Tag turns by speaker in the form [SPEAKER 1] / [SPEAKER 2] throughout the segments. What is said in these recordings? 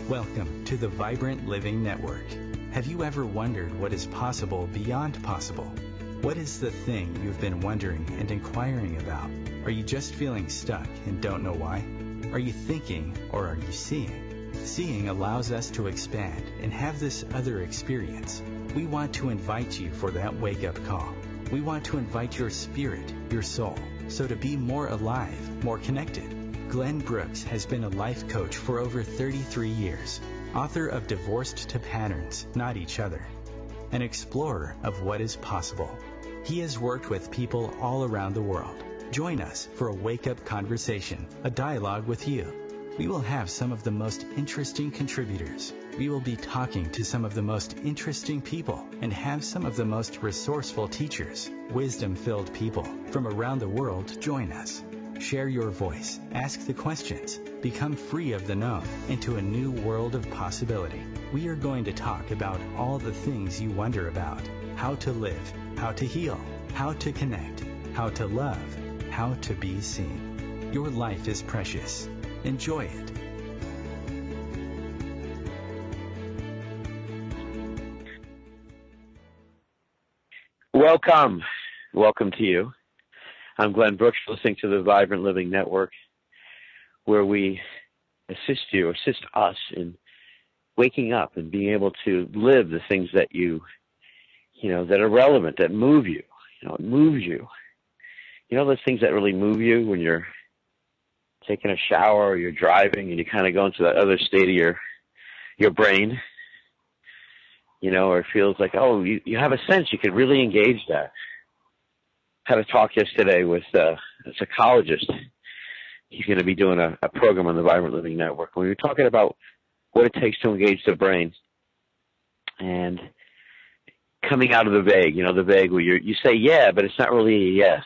[SPEAKER 1] Welcome to the Vibrant Living Network. Have you ever wondered what is possible beyond possible? What is the thing you've been wondering and inquiring about? Are you just feeling stuck and don't know why? Are you thinking or are you seeing? Seeing allows us to expand and have this other experience. We want to invite you for that wake-up call. We want to invite your spirit, your soul, so to be more alive, more connected. Glenn Brooks has been a life coach for over 33 years, author of Divorced to Patterns, Not Each Other, an explorer of what is possible. He has worked with people all around the world. Join us for a wake-up conversation, a dialogue with you. We will have some of the most interesting contributors. We will be talking to some of the most interesting people and have some of the most resourceful teachers, wisdom-filled people from around the world join us. Share your voice, ask the questions, become free of the known into a new world of possibility. We are going to talk about all the things you wonder about: how to live, how to heal, how to connect, how to love, how to be seen. Your life is precious. Enjoy it.
[SPEAKER 2] Welcome. Welcome to you. I'm Glenn Brooks, listening to the Vibrant Living Network, where we assist us in waking up and being able to live the things that that are relevant, that move you. It moves you. Those things that really move you when you're taking a shower or you're driving and you kind of go into that other state of your brain, or it feels like, you have a sense you could really engage that. Had a talk yesterday with a psychologist. He's going to be doing a program on the Vibrant Living Network. We were talking about what it takes to engage the brain and coming out of the vague, the vague where you say yeah, but it's not really a yes.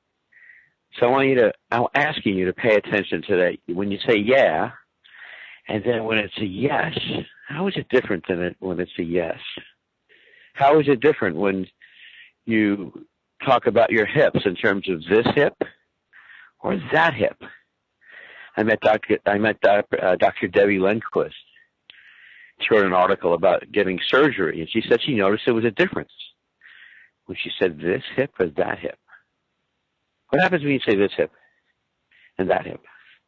[SPEAKER 2] So I'm asking you to pay attention to that. When you say yeah, and then when it's a yes, how is it different than when it's a yes? How is it different when you talk about your hips in terms of this hip or that hip? I met Dr. Debbie Lundquist. She wrote an article about getting surgery, and she said she noticed there was a difference when she said this hip or that hip. What happens when you say this hip and that hip?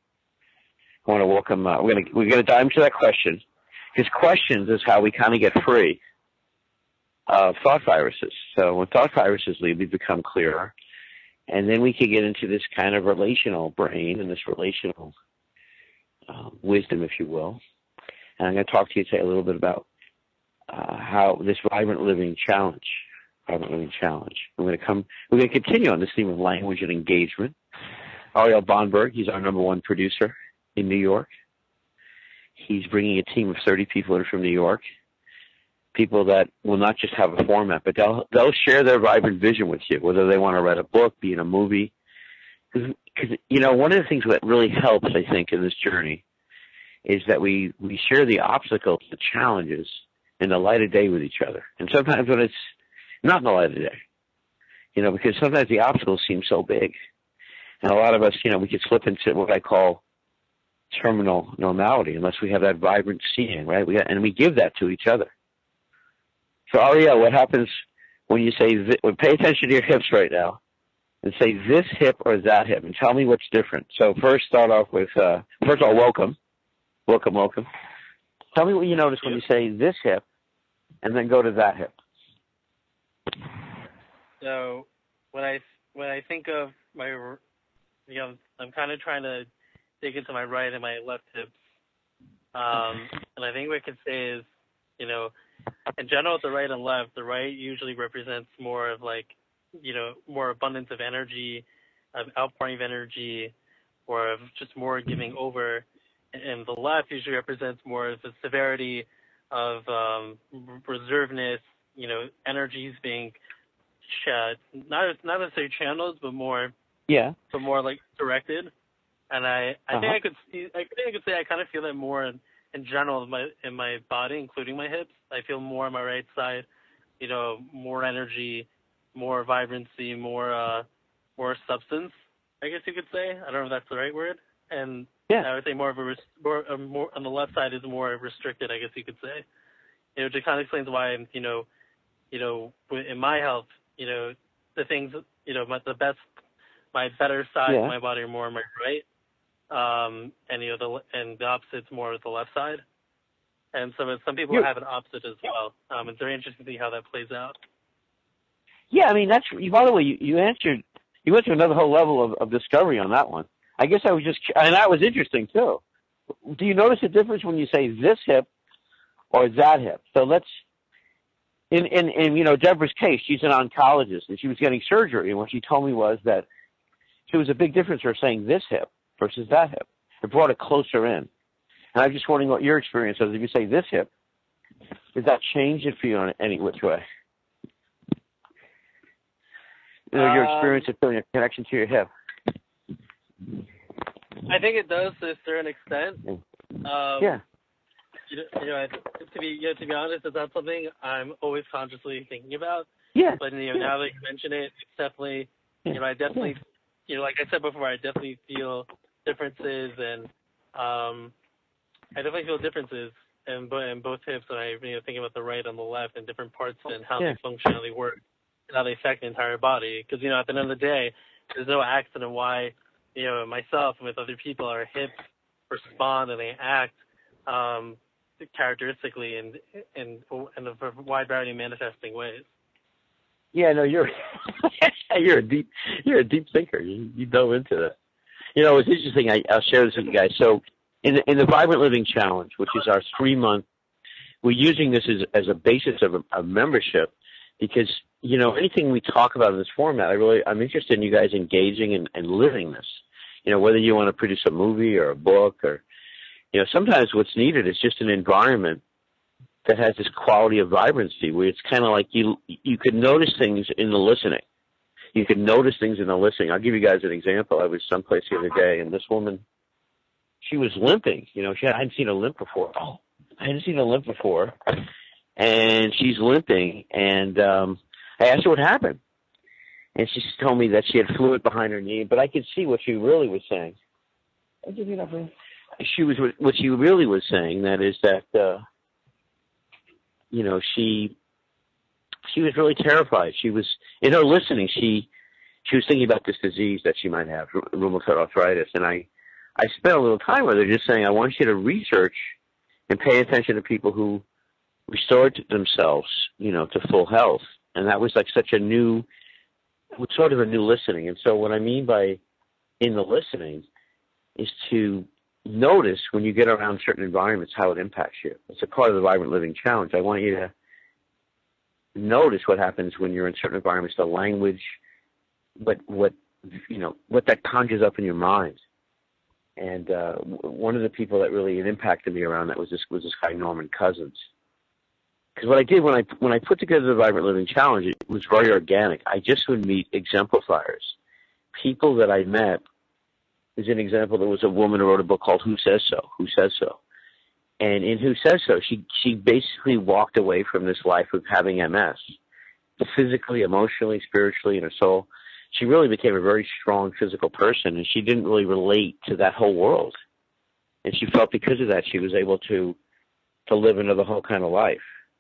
[SPEAKER 2] I want to welcome. We're gonna dive into that question, because questions is how we kind of get free of thought viruses. So when thought viruses leave, we become clearer, and then we can get into this kind of relational brain and this relational wisdom, if you will. And I'm going to talk to you today a little bit about how this Vibrant Living Challenge. We're going to continue on this theme of language and engagement. Ariel Bonberg, he's our number one producer in New York. He's bringing a team of 30 people in from New York. People that will not just have a format, but they'll share their vibrant vision with you, whether they want to write a book, be in a movie. Because one of the things that really helps, I think, in this journey is that we share the obstacles, the challenges, in the light of day with each other. And sometimes when it's not in the light of day, because sometimes the obstacles seem so big. And a lot of us, we could slip into what I call terminal normality unless we have that vibrant seeing, right? And we give that to each other. So, Ariel, what happens when you say, pay attention to your hips right now and say this hip or that hip, and tell me what's different. So first start off with, first of all, welcome. Welcome. Tell me what you notice when you say this hip and then go to that hip.
[SPEAKER 3] So when I think of my, I'm kind of trying to dig into my right and my left hips. And I think what I could say is, in general, the right and left, the right usually represents more of more abundance of energy, of outpouring of energy, or of just more giving over. And the left usually represents more of the severity of reservedness, energies being not necessarily channeled, but more directed. And I think I could say I kind of feel that more in general in my body, including my hips. I feel more on my right side, more energy, more vibrancy, more substance, I guess you could say. I don't know if that's the right word. And
[SPEAKER 2] Yeah.
[SPEAKER 3] I would say more on the left side is more restricted, I guess you could say. Which kind of explains why, in my health, the things, my better side of my body are more on my right, and the opposite's more at the left side. And so some people have an opposite as well. It's very interesting to see how that plays out.
[SPEAKER 2] Yeah, I mean, by the way, you went to another whole level of discovery on that one. I guess and that was interesting too. Do you notice a difference when you say this hip or that hip? So in Deborah's case, she's an oncologist and she was getting surgery, and what she told me was that there was a big difference for saying this hip versus that hip. It brought it closer in. And I'm just wondering what your experience is. If you say this hip, does that change it for you in any which way? Your experience of feeling a connection to your hip.
[SPEAKER 3] I think it does to a certain extent.
[SPEAKER 2] Yeah.
[SPEAKER 3] To be honest, it's not something I'm always consciously thinking about.
[SPEAKER 2] Yeah.
[SPEAKER 3] But now that you mention it, it's definitely, I definitely, like I said before, I definitely feel differences, and I definitely feel differences in both hips, and I think about the right and the left and different parts and how they function, how they work, and how they affect the entire body. Because at the end of the day, there's no accident why myself and with other people, our hips respond and they act characteristically in a wide variety of manifesting ways.
[SPEAKER 2] Yeah, no, you're a deep thinker. You dove into that. It's interesting. I'll share this with you guys. So in the Vibrant Living Challenge, which is our 3-month, we're using this as a basis of a membership because, anything we talk about in this format, I'm interested in you guys engaging and living this. Whether you want to produce a movie or a book or, sometimes what's needed is just an environment that has this quality of vibrancy where it's kind of like you could notice things in the listening. You could notice things in the listening. I'll give you guys an example. I was someplace the other day, and this woman, she was limping. I hadn't seen her limp before. And she's limping, and I asked her what happened. And she told me that she had fluid behind her knee, but I could see what she really was saying. What she really was saying, that is that, she was really terrified. She was, in her listening, she was thinking about this disease that she might have, rheumatoid arthritis. And I spent a little time with her just saying, I want you to research and pay attention to people who restored themselves, to full health. And that was like sort of a new listening. And so what I mean by in the listening is to notice when you get around certain environments how it impacts you. It's a part of the Vibrant Living Challenge. I want you to notice what happens when you're in certain environments, the language, what that conjures up in your mind. And one of the people that really impacted me around that was this guy Norman Cousins. Because what I did when I put together the Vibrant Living Challenge, it was very organic. I just would meet exemplifiers, people that I met. As an example, there was a woman who wrote a book called Who Says So? Who Says So? And in Who Says So, she basically walked away from this life of having MS, physically, emotionally, spiritually, in her soul. She really became a very strong physical person, and she didn't really relate to that whole world. And she felt because of that she was able to live another whole kind of life.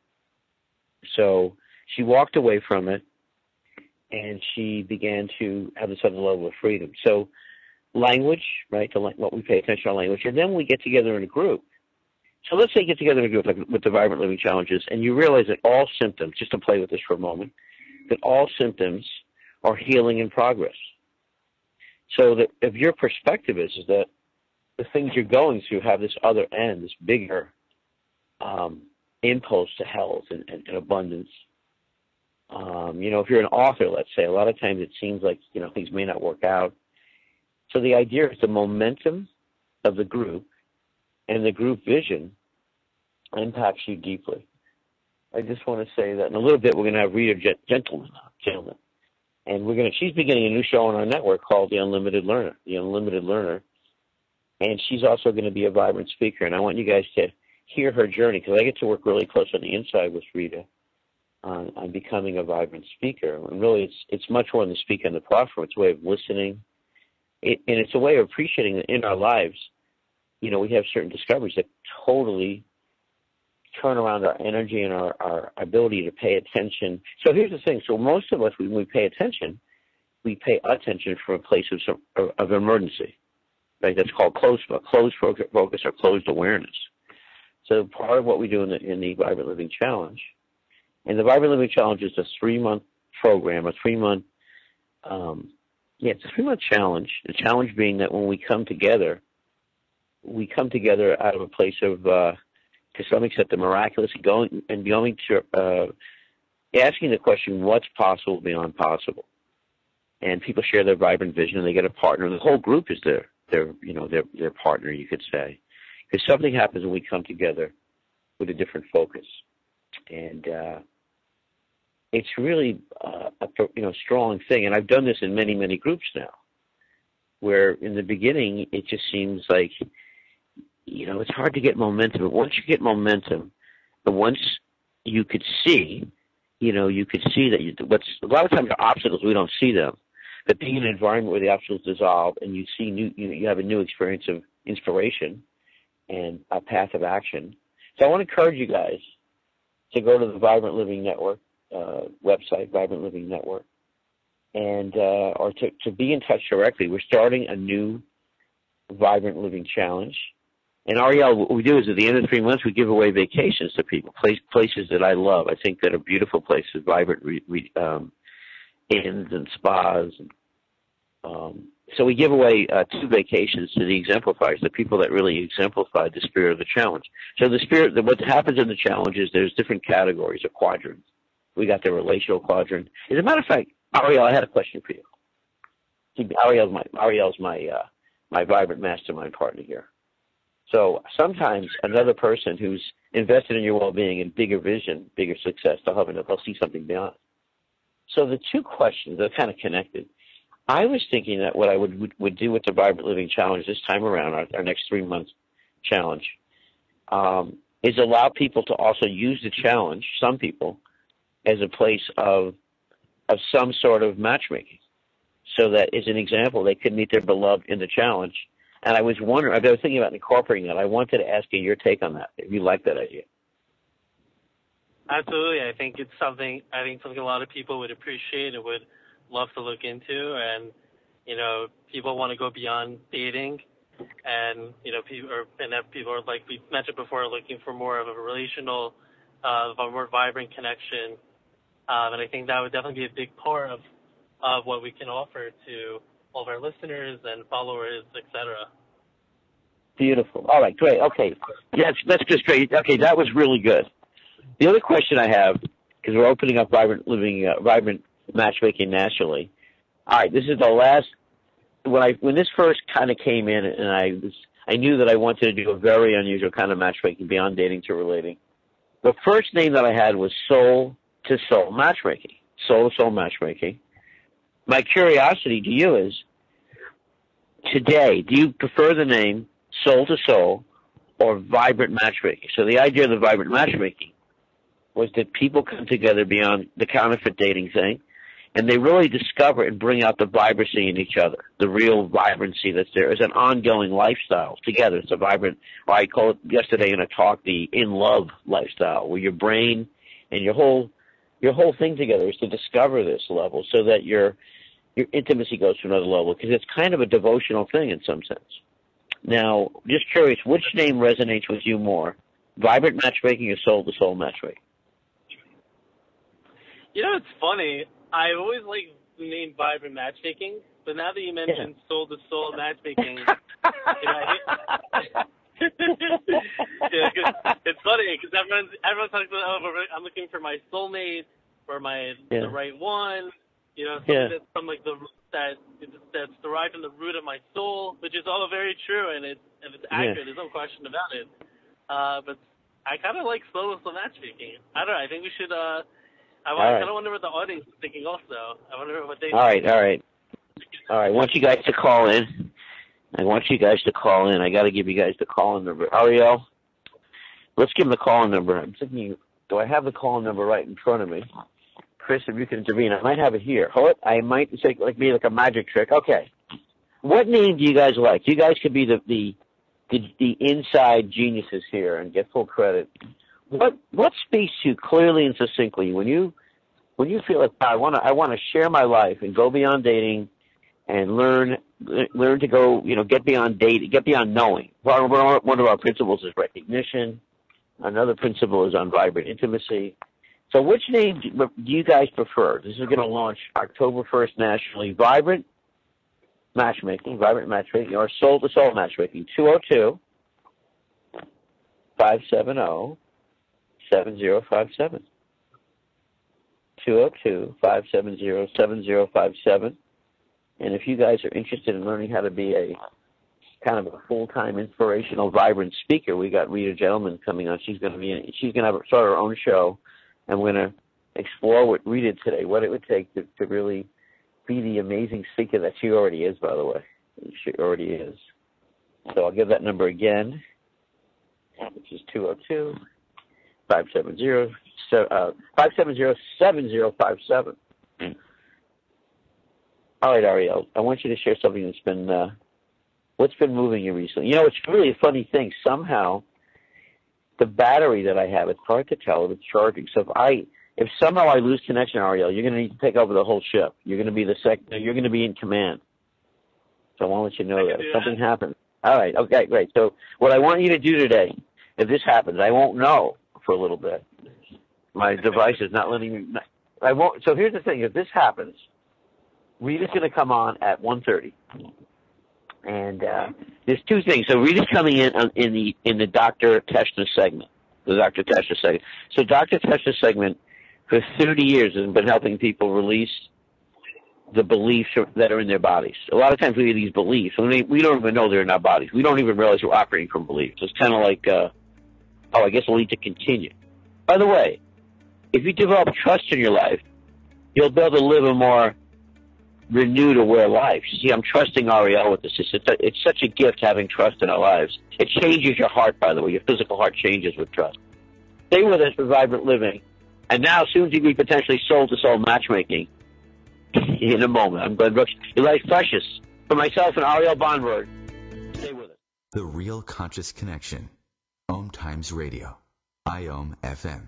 [SPEAKER 2] So she walked away from it, and she began to have this other level of freedom. So language, right, what we pay attention to language, and then we get together in a group. So let's say you get together in a group like with the Vibrant Living Challenges, and you realize that all symptoms, just to play with this for a moment, that all symptoms are healing in progress. So that if your perspective is that the things you're going through have this other end, this bigger impulse to health and abundance. If you're an author, let's say, a lot of times it seems like, things may not work out. So the idea is the momentum of the group and the group vision impacts you deeply. I just want to say that in a little bit we're going to have Rita Gentleman, and she's beginning a new show on our network called The Unlimited Learner, and she's also going to be a vibrant speaker. And I want you guys to hear her journey, because I get to work really close on the inside with Rita on becoming a vibrant speaker. And really, it's much more than the speaker and the platform. It's a way of listening, and it's a way of appreciating that in our lives we have certain discoveries that totally turn around our energy and our ability to pay attention. So here's the thing. So most of us, when we pay attention, we pay attention from a place of emergency. Right? That's called closed focus or closed awareness. So part of what we do in the Vibrant Living Challenge, and the Vibrant Living Challenge is a 3-month program, it's a 3-month challenge. The challenge being that when we come together out of a place of, to some extent, the miraculous, going to asking the question, what's possible beyond possible? And people share their vibrant vision, and they get a partner. The whole group is their partner, you could say, because something happens when we come together with a different focus, and it's really a strong thing. And I've done this in many groups now, where in the beginning it just seems like it's hard to get momentum. But once you get momentum, and once you could see, that a lot of times the obstacles, we don't see them. But being in an environment where the obstacles dissolve and you see you have a new experience of inspiration and a path of action. So I want to encourage you guys to go to the Vibrant Living Network website, Vibrant Living Network, and or to be in touch directly. We're starting a new Vibrant Living Challenge. And Ariel, what we do is at the end of 3 months, we give away vacations to people, places that I love. I think that are beautiful places, vibrant inns and spas. So we give away 2 vacations to the exemplifiers, the people that really exemplified the spirit of the challenge. So what happens in the challenge is there's different categories or quadrants. We got the relational quadrant. As a matter of fact, Ariel, I had a question for you. See, Ariel's my vibrant mastermind partner here. So sometimes another person who's invested in your well-being and bigger vision, bigger success, they'll see something beyond. So the 2 questions are kind of connected. I was thinking that what I would do with the Vibrant Living Challenge this time around, our next 3-month challenge, is allow people to also use the challenge, some people, as a place of some sort of matchmaking. So that, as an example, they could meet their beloved in the challenge. And I was thinking about incorporating that. I wanted to ask you your take on that, if you like that idea.
[SPEAKER 3] Absolutely. I think it's something a lot of people would appreciate and would love to look into. And, people want to go beyond dating. And, people are, like we mentioned before, looking for more of a relational, a more vibrant connection. And I think that would definitely be a big part of what we can offer to all of our listeners and followers, etc.
[SPEAKER 2] Beautiful. All right, great. Okay. Yes, that's just great. Okay, that was really good. The other question I have, because we're opening up Vibrant Living, Vibrant Matchmaking nationally. All right, this is the last. When this first kind of came in, and I knew that I wanted to do a very unusual kind of matchmaking beyond dating to relating. The first name that I had was Soul to Soul Matchmaking. Soul to Soul Matchmaking. My curiosity to you is, today, do you prefer the name Soul to Soul or Vibrant Matchmaking? So the idea of the Vibrant Matchmaking was that people come together beyond the counterfeit dating thing, and they really discover and bring out the vibrancy in each other, the real vibrancy that's there. It's an ongoing lifestyle together. It's a vibrant, or I call it yesterday in a talk, the in-love lifestyle, where your brain and your whole thing together is to discover this level so that your intimacy goes to another level, because it's kind of a devotional thing in some sense. Now, just curious, which name resonates with you more, Vibrant Matchmaking or Soul to Soul Matchmaking?
[SPEAKER 3] It's funny. I always liked the name Vibrant Matchmaking, but now that you mentioned Soul to Soul Matchmaking, it's funny because everyone's talking about, I'm looking for my soulmate or the right one. That's derived from the root of my soul, which is all very true, and it's accurate. There's no question about it. But I kind of like Soul to Soul Matchmaking. I don't know. I think we should. I kind of wonder what the audience is thinking also. I wonder what they. All right.
[SPEAKER 2] I want you guys to call in. I got to give you guys the call-in number. Ariel, let's give them the call-in number. I'm thinking, do I have the call-in number right in front of me? Chris, if you can intervene, I might have it here. Hold it. I might say like a magic trick. Okay. What name do you guys like? You guys could be the inside geniuses here and get full credit. What speaks to you clearly and succinctly when you feel like I want to share my life and go beyond dating and learn to go, get beyond dating, get beyond knowing. One of our principles is recognition. Another principle is on vibrant intimacy. So which name do you guys prefer? This is going to launch October 1st nationally. Vibrant Matchmaking, or Soul to Soul Matchmaking, 202-570-7057. 202-570-7057. And if you guys are interested in learning how to be a kind of a full-time inspirational, vibrant speaker, we got Rita Gentleman coming on. She's going to start her own show, and we're going to explore with Rita today what it would take to really be the amazing speaker that she already is, by the way. She already is. So I'll give that number again, which is 202-570-7057. All right, Ariel, I want you to share something that's been, what's been moving you recently? It's really a funny thing. Somehow, the battery that I have, it's hard to tell if it's charging. So if somehow I lose connection, Ariel, you're going to need to take over the whole ship. You're going to be you're going to be in command. So I want to let you know that if something happens. All right, okay, great. So what I want you to do today, if this happens, I won't know for a little bit. My device is not letting me. I won't. So here's the thing: if this happens, Rita's going to come on at 1:30, and there's two things. So Rita's coming in the Dr. Teschner segment, the Dr. Teschner segment. So Dr. Teschner segment for 30 years has been helping people release the beliefs that are in their bodies. A lot of times we have these beliefs, and we don't even know they're in our bodies. We don't even realize we're operating from beliefs. It's kind of like, I guess we'll need to continue. By the way, if you develop trust in your life, you'll be able to live a more renewed, aware life. See, I'm trusting Ariel with this. It's such a gift having trust in our lives. It changes your heart, by the way. Your physical heart changes with trust. Stay with us for Vibrant Living. And now, soon to be potentially soul-to-soul matchmaking in a moment. I'm Glenn Brooks. Your life's precious. For myself and Ariel Bonberg, stay with us.
[SPEAKER 1] The Real Conscious Connection. Om Times Radio. IOM FM.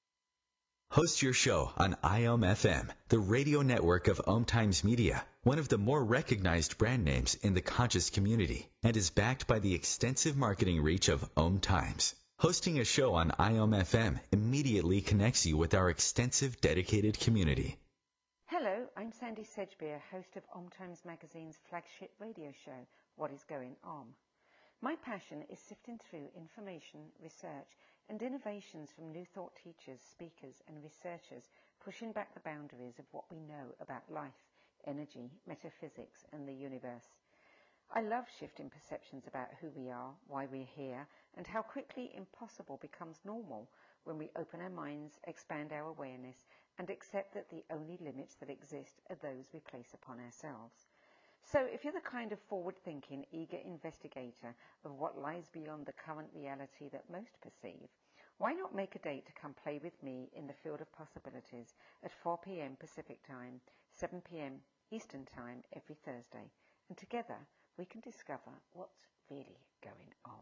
[SPEAKER 1] Host your show on IOM FM, the radio network of Om Times Media, one of the more recognized brand names in the conscious community, and is backed by the extensive marketing reach of Om Times. Hosting a show on IOM FM immediately connects you with our extensive dedicated community.
[SPEAKER 4] Hello, I'm Sandy Sedgbeer, host of Om Times Magazine's flagship radio show, What is Going On? My passion is sifting through information, research, and innovations from new thought teachers, speakers, and researchers pushing back the boundaries of what we know about life, energy, metaphysics, and the universe. I love shifting perceptions about who we are, why we're here, and how quickly impossible becomes normal when we open our minds, expand our awareness, and accept that the only limits that exist are those we place upon ourselves. So if you're the kind of forward-thinking, eager investigator of what lies beyond the current reality that most perceive, why not make a date to come play with me in the field of possibilities at 4 p.m. Pacific Time, 7 p.m. Eastern Time every Thursday, and together we can discover what's really going on.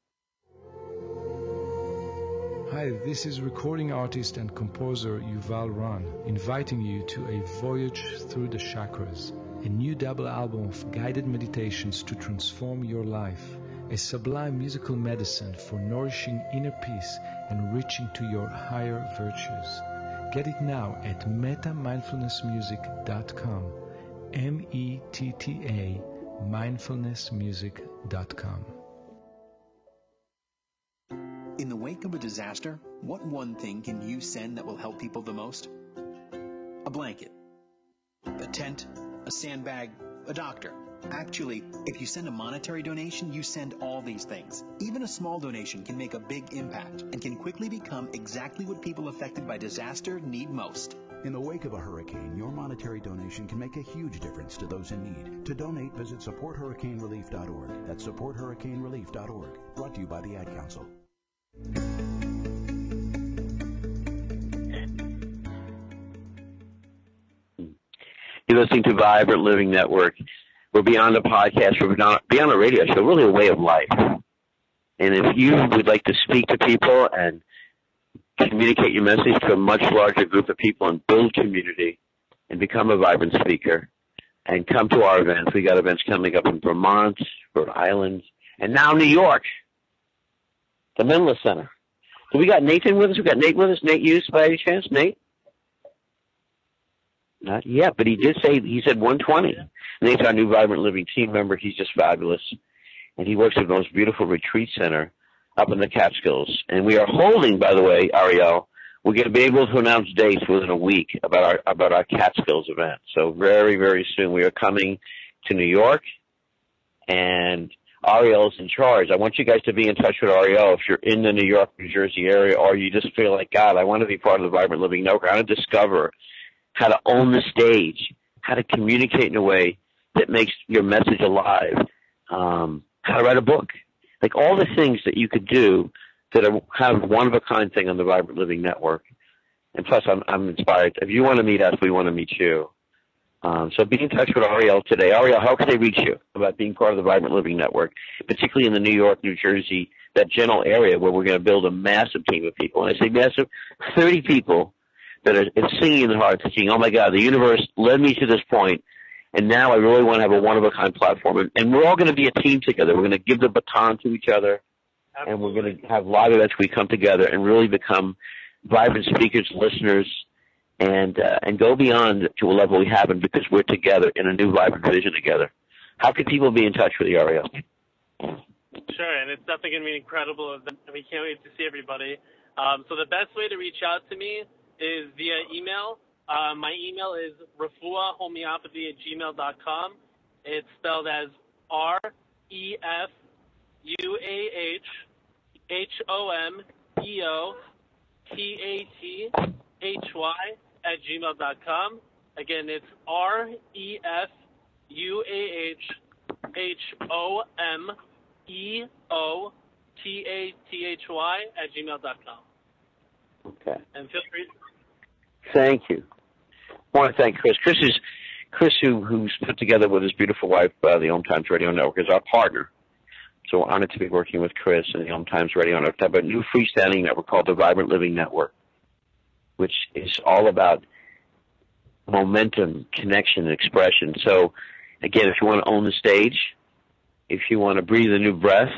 [SPEAKER 5] Hi, this is recording artist and composer Yuval Ran, inviting you to a voyage through the chakras, a new double album of guided meditations to transform your life, a sublime musical medicine for nourishing inner peace and reaching to your higher virtues. Get it now at metamindfulnessmusic.com, METTA mindfulnessmusic.com.
[SPEAKER 6] In the wake of a disaster, what one thing can you send that will help people the most? A blanket, a tent, a sandbag, a doctor. Actually, if you send a monetary donation, you send all these things. Even a small donation can make a big impact and can quickly become exactly what people affected by disaster need most.
[SPEAKER 7] In the wake of a hurricane, your monetary donation can make a huge difference to those in need. To donate, visit supporthurricanerelief.org. That's supporthurricanerelief.org. Brought to you by the Ad Council.
[SPEAKER 2] You're listening to Vibrant Living Network. We're beyond a podcast. We're beyond a radio show, really a way of life. And if you would like to speak to people and communicate your message to a much larger group of people and build community and become a vibrant speaker and come to our events, we got events coming up in Vermont, Rhode Island, and now New York, the Menla Center. So we got Nathan with us. We got Nate with us. Nate Hughes, by any chance? Nate? Not yet, but he did say, he said 120. Nate's our new Vibrant Living team member. He's just fabulous. And he works at the most beautiful retreat center up in the Catskills. And we are holding, by the way, Ariel, we're going to be able to announce dates within a week about our Catskills event. So very, very soon we are coming to New York, and Ariel's in charge. I want you guys to be in touch with Ariel if you're in the New York, New Jersey area, or you just feel like, God, I want to be part of the Vibrant Living Network. I want to discover how to own the stage, how to communicate in a way that makes your message alive, how to write a book, like all the things that you could do that are kind of one-of-a-kind thing on the Vibrant Living Network. And plus, I'm inspired. If you want to meet us, we want to meet you. So be in touch with Ariel today. Ariel, how can they reach you about being part of the Vibrant Living Network, particularly in the New York, New Jersey, that general area where we're going to build a massive team of people? And I say massive, 30 people that are singing in their heart, thinking, oh, my God, the universe led me to this point, and now I really want to have a one-of-a-kind platform. And we're all going to be a team together. We're going to give the baton to each other, and we're going to have live events where we come together and really become vibrant speakers, listeners, and go beyond to a level we haven't because we're together in a new vibrant vision together. How can people be in touch with you, Ariel?
[SPEAKER 3] Sure, and it's definitely going to be an incredible event. We can't wait to see everybody. So the best way to reach out to me is via email. My email is refuahomeopathy@gmail.com. It's spelled as REFUAHOMEOPATHY@gmail.com. Again, it's REFUAHOMEOPATHY@gmail.com.
[SPEAKER 2] Okay.
[SPEAKER 3] And feel free.
[SPEAKER 2] Thank you. I want to thank Chris. Chris, who's put together with his beautiful wife, the Om Times Radio Network, is our partner. So we're honored to be working with Chris and the Om Times Radio Network to have a new freestanding network called the Vibrant Living Network, which is all about momentum, connection, and expression. So, again, if you want to own the stage, if you want to breathe a new breath,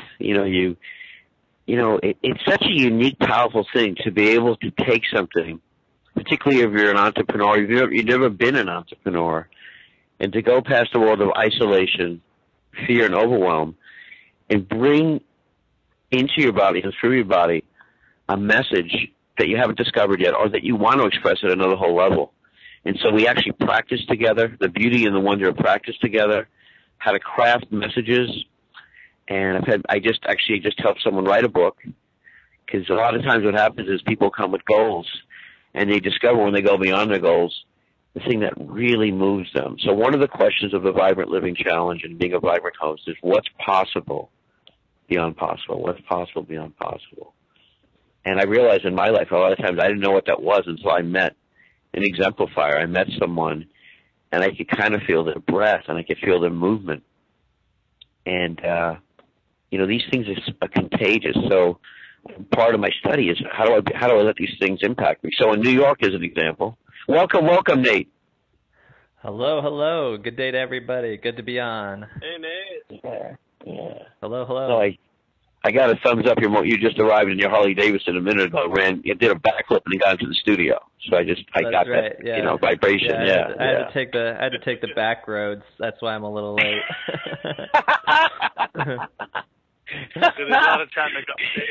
[SPEAKER 2] it's such a unique, powerful thing to be able to take something, particularly if you're an entrepreneur, you've never been an entrepreneur, and to go past the world of isolation, fear, and overwhelm, and bring into your body and through your body a message that you haven't discovered yet or that you want to express at another whole level. And so we actually practice together, the beauty and the wonder of practice together, how to craft messages. And I just helped someone write a book, because a lot of times what happens is people come with goals, and they discover when they go beyond their goals, the thing that really moves them. So one of the questions of the Vibrant Living Challenge and being a vibrant host is what's possible beyond possible? What's possible beyond possible? And I realized in my life a lot of times I didn't know what that was until I met an exemplifier. I met someone, and I could kind of feel their breath, and I could feel their movement. And, these things are contagious. So part of my study is how do I let these things impact me? So in New York, as an example, welcome, Nate.
[SPEAKER 8] Hello. Good day to everybody. Good to be on.
[SPEAKER 3] Hey, Nate.
[SPEAKER 2] Yeah.
[SPEAKER 8] Hello.
[SPEAKER 2] So I got a thumbs up. You just arrived in your Harley Davidson a minute ago. You did a backflip and got into the studio. So I got
[SPEAKER 8] right.
[SPEAKER 2] that, vibration.
[SPEAKER 8] I had to take the back roads. That's why I'm a little late.
[SPEAKER 3] There's a lot of traffic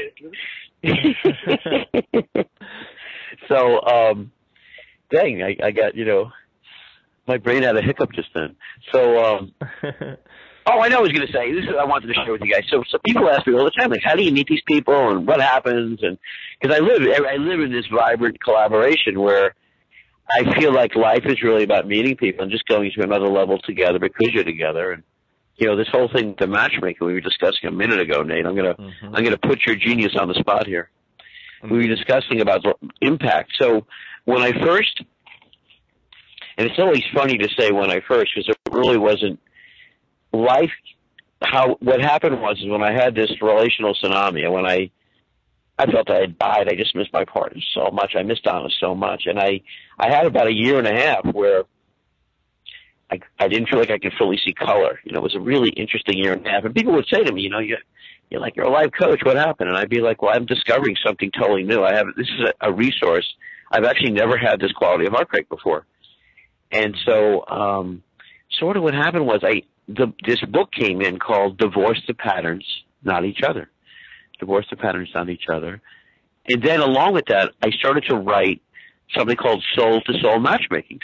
[SPEAKER 3] up.
[SPEAKER 2] So, dang, I got, my brain had a hiccup just then. So, I know what I was going to say. This is what I wanted to share with you guys. So people ask me all the time, like, how do you meet these people and what happens? And because I live in this vibrant collaboration where I feel like life is really about meeting people and just going to another level together because you're together. And this whole thing, the matchmaking we were discussing a minute ago, Nate. I'm gonna put your genius on the spot here. We were discussing about impact. So when I first, and it's always funny to say when I first, because it really wasn't. Life what happened was when I had this relational tsunami, and when I felt I had died, I just missed my partner so much. I missed Donna so much. And I had about a year and a half where I didn't feel like I could fully see color. You know, it was a really interesting year and a half. And people would say to me, you know, you're like, you're a life coach. What happened? And I'd be like, well, I'm discovering something totally new. This is a resource. I've actually never had this quality of heartbreak before. And so, sort of what happened was this book came in called Divorce the Patterns, Not Each Other. Divorce the Patterns, Not Each Other. And then along with that, I started to write something called Soul to Soul Matchmaking.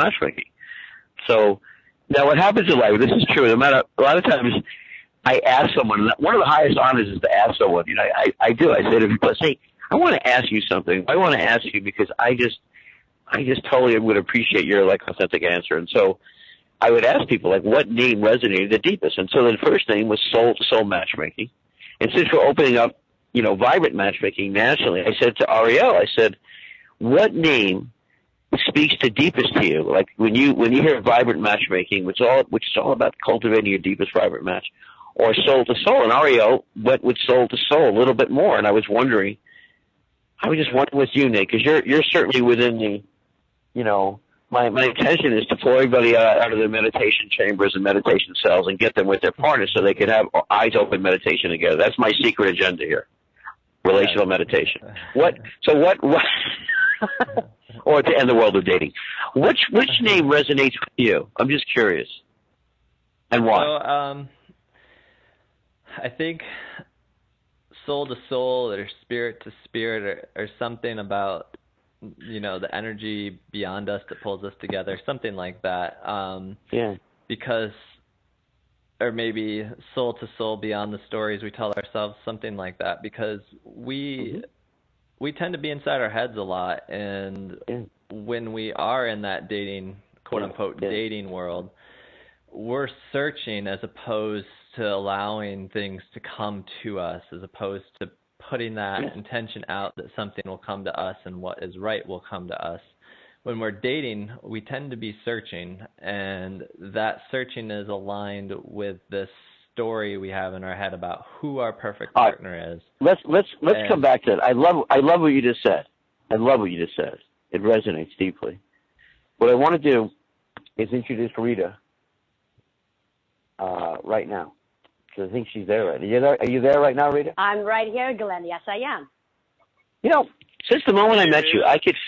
[SPEAKER 2] So now what happens in life, this is true, a lot of times I ask someone, one of the highest honors is to ask someone, you know, I do. I say to people, hey, I want to ask you something. I want to ask you because I just totally would appreciate your like authentic answer. And so I would ask people like what name resonated the deepest. And so the first name was Soul to Soul Matchmaking. And since we're opening up, you know, vibrant matchmaking nationally, I said to Ariel, I said, what name speaks the deepest to you? Like when you hear vibrant matchmaking, which is all about cultivating your deepest vibrant match, or soul to soul. And Ariel went with soul to soul a little bit more. And I was just wondering with you, Nate, because you're certainly within the, you know, my intention is to pull everybody out of their meditation chambers and meditation cells and get them with their partners so they can have eyes open meditation together. That's my secret agenda here. Relational meditation. What or to end the world of dating. Which name resonates with you? I'm just curious. And why?
[SPEAKER 8] So, I think soul to soul or spirit to spirit or something about, you know, the energy beyond us that pulls us together, something like that.
[SPEAKER 2] Yeah.
[SPEAKER 8] Because, or maybe soul to soul beyond the stories we tell ourselves, something like that. Because we tend to be inside our heads a lot, and when we are in that dating, quote unquote, dating world, we're searching as opposed to allowing things to come to us, as opposed to putting that intention out that something will come to us and what is right will come to us. When we're dating, we tend to be searching, and that searching is aligned with this story we have in our head about who our perfect partner is.
[SPEAKER 2] Let's come back to it. I love what you just said. It resonates deeply. What I want to do is introduce Rita right now, because I think she's there right now. Are you there right now, Rita?
[SPEAKER 9] I'm right here, Glenn. Yes, I am.
[SPEAKER 2] You know, since the moment I met you, I could